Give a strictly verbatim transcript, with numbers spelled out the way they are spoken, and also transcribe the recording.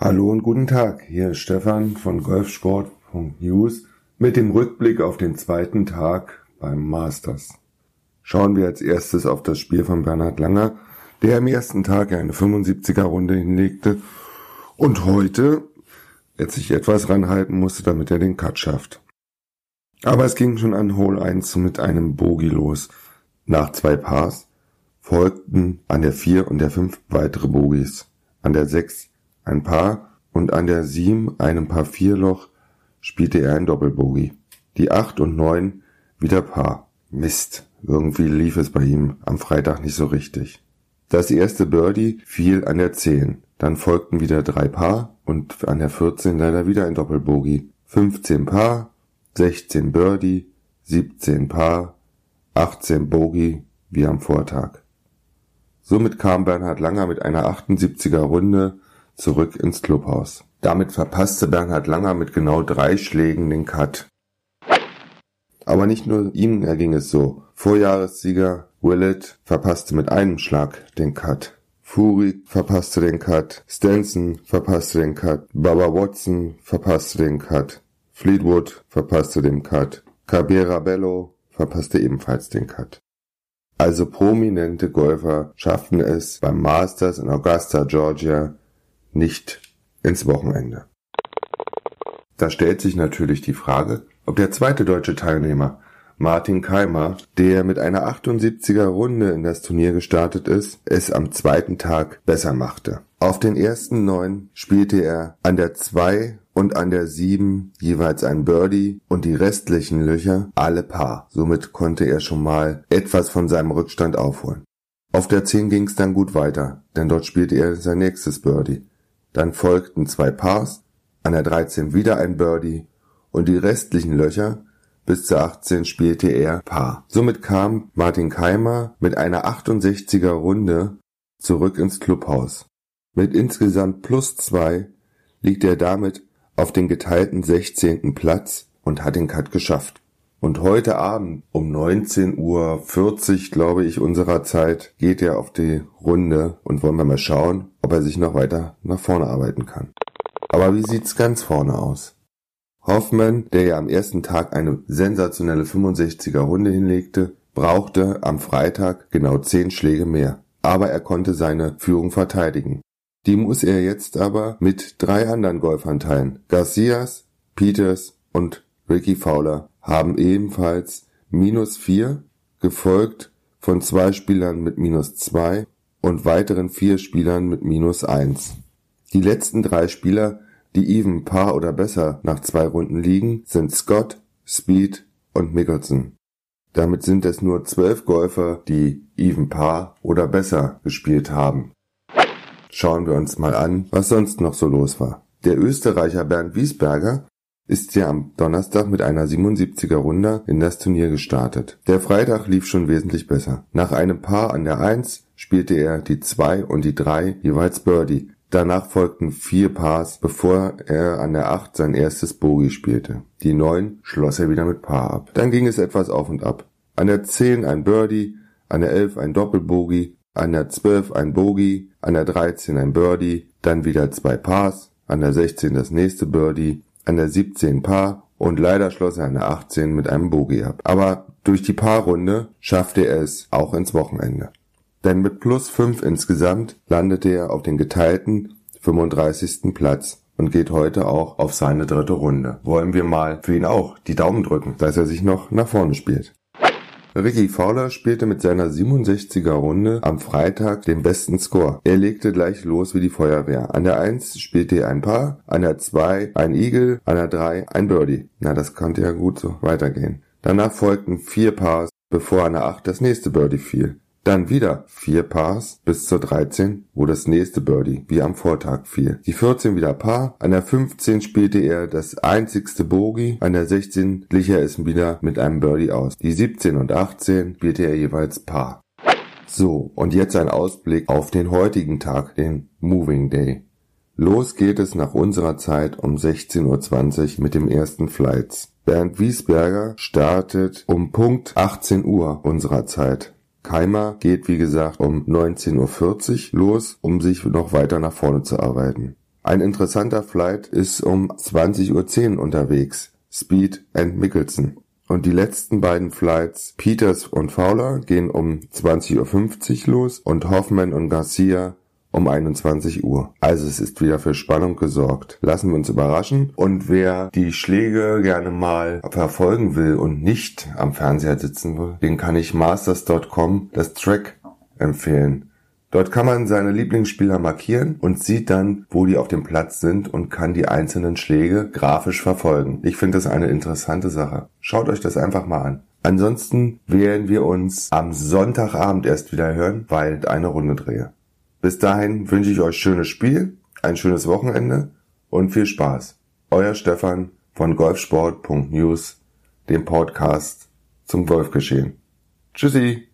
Hallo und guten Tag, hier ist Stefan von golfsport punkt news mit dem Rückblick auf den zweiten Tag beim Masters. Schauen wir als erstes auf das Spiel von Bernhard Langer, der am ersten Tag eine fünfundsiebziger Runde hinlegte und heute jetzt sich etwas ranhalten musste, damit er den Cut schafft. Aber es ging schon an Hole eins mit einem Bogey los. Nach zwei Pars folgten an der vier und der fünf weitere Bogies. An der sechs ein Paar und an der sieben, einem Par vier Loch, spielte er ein Doppelbogey. Die acht und neun wieder Paar. Mist, irgendwie lief es bei ihm am Freitag nicht so richtig. Das erste Birdie fiel an der zehn, dann folgten wieder drei Paar und an der vierzehn leider wieder ein Doppelbogey. fünfzehn Paar, sechzehn Birdie, siebzehn Paar, achtzehn Bogey wie am Vortag. Somit kam Bernhard Langer mit einer achtundsiebziger Runde zurück ins Clubhaus. Damit verpasste Bernhard Langer mit genau drei Schlägen den Cut. Aber nicht nur ihm erging es so. Vorjahressieger Willett verpasste mit einem Schlag den Cut. Furyk verpasste den Cut. Stenson verpasste den Cut. Bubba Watson verpasste den Cut. Fleetwood verpasste den Cut. Cabrera Bello verpasste ebenfalls den Cut. Also prominente Golfer schafften es beim Masters in Augusta, Georgia, nicht ins Wochenende. Da stellt sich natürlich die Frage, ob der zweite deutsche Teilnehmer, Martin Kaymer, der mit einer achtundsiebziger Runde in das Turnier gestartet ist, es am zweiten Tag besser machte. Auf den ersten neun spielte er an der zwei und an der sieben jeweils ein Birdie und die restlichen Löcher alle Paar. Somit konnte er schon mal etwas von seinem Rückstand aufholen. Auf der zehn ging es dann gut weiter, denn dort spielte er sein nächstes Birdie. Dann folgten zwei Pars, an der dreizehn wieder ein Birdie und die restlichen Löcher bis zur achtzehn spielte er Paar. Somit kam Martin Kaymer mit einer achtundsechziger Runde zurück ins Clubhaus. Mit insgesamt plus zwei liegt er damit auf den geteilten sechzehnten Platz und hat den Cut geschafft. Und heute Abend um neunzehn Uhr vierzig, glaube ich, unserer Zeit, geht er auf die Runde und wollen wir mal schauen, ob er sich noch weiter nach vorne arbeiten kann. Aber wie sieht's ganz vorne aus? Hoffman, der ja am ersten Tag eine sensationelle fünfundsechziger Runde hinlegte, brauchte am Freitag genau zehn Schläge mehr. Aber er konnte seine Führung verteidigen. Die muss er jetzt aber mit drei anderen Golfern teilen. Garcias, Peters und Rickie Fowler haben ebenfalls minus vier, gefolgt von zwei Spielern mit minus zwei und weiteren vier Spielern mit minus eins. Die letzten drei Spieler, die even Par oder besser nach zwei Runden liegen, sind Scott, Speed und Mickelson. Damit sind es nur zwölf Golfer, die even Par oder besser gespielt haben. Schauen wir uns mal an, was sonst noch so los war. Der Österreicher Bernd Wiesberger ist ja am Donnerstag mit einer siebenundsiebziger Runde in das Turnier gestartet. Der Freitag lief schon wesentlich besser. Nach einem Paar an der eins spielte er die zwei und die drei jeweils Birdie. Danach folgten vier Pars, bevor er an der acht sein erstes Bogey spielte. Die neun schloss er wieder mit Paar ab. Dann ging es etwas auf und ab. An der zehn ein Birdie, an der elf ein Doppelbogey, an der zwölf ein Bogey, an der dreizehn ein Birdie, dann wieder zwei Pars, an der sechzehn das nächste Birdie, an der siebzehn Paar und leider schloss er an der achtzehn mit einem Bogey ab. Aber durch die Paarrunde schaffte er es auch ins Wochenende. Denn mit plus fünf insgesamt landete er auf den geteilten fünfunddreißigsten Platz und geht heute auch auf seine dritte Runde. Wollen wir mal für ihn auch die Daumen drücken, dass er sich noch nach vorne spielt. Rickie Fowler spielte mit seiner siebenundsechziger Runde am Freitag den besten Score. Er legte gleich los wie die Feuerwehr. An der eins spielte er ein Paar, an der zwei ein Eagle, an der drei ein Birdie. Na, das konnte ja gut so weitergehen. Danach folgten vier Pars, bevor an der acht das nächste Birdie fiel. Dann wieder vier Pars bis zur dreizehn, wo das nächste Birdie wie am Vortag fiel. Die vierzehn wieder Paar, an der fünfzehn spielte er das einzigste Bogey, an der sechzehn glich er es wieder mit einem Birdie aus. Die siebzehn und achtzehn spielte er jeweils Paar. So, und jetzt ein Ausblick auf den heutigen Tag, den Moving Day. Los geht es nach unserer Zeit um sechzehn Uhr zwanzig mit dem ersten Flights. Bernd Wiesberger startet um Punkt achtzehn Uhr unserer Zeit. Kaymer geht, wie gesagt, um neunzehn Uhr vierzig los, um sich noch weiter nach vorne zu arbeiten. Ein interessanter Flight ist um zwanzig Uhr zehn unterwegs, Speed and Mickelson. Und die letzten beiden Flights, Peters und Fowler, gehen um zwanzig Uhr fünfzig los und Hoffman und Garcia um einundzwanzig Uhr. Also es ist wieder für Spannung gesorgt. Lassen wir uns überraschen. Und wer die Schläge gerne mal verfolgen will und nicht am Fernseher sitzen will, den kann ich Masters Punkt com das Track empfehlen. Dort kann man seine Lieblingsspieler markieren und sieht dann, wo die auf dem Platz sind und kann die einzelnen Schläge grafisch verfolgen. Ich finde das eine interessante Sache. Schaut euch das einfach mal an. Ansonsten werden wir uns am Sonntagabend erst wieder hören, weil ich eine Runde drehe. Bis dahin wünsche ich euch schönes Spiel, ein schönes Wochenende und viel Spaß. Euer Stefan von golfsport Punkt news, dem Podcast zum Golfgeschehen. Tschüssi!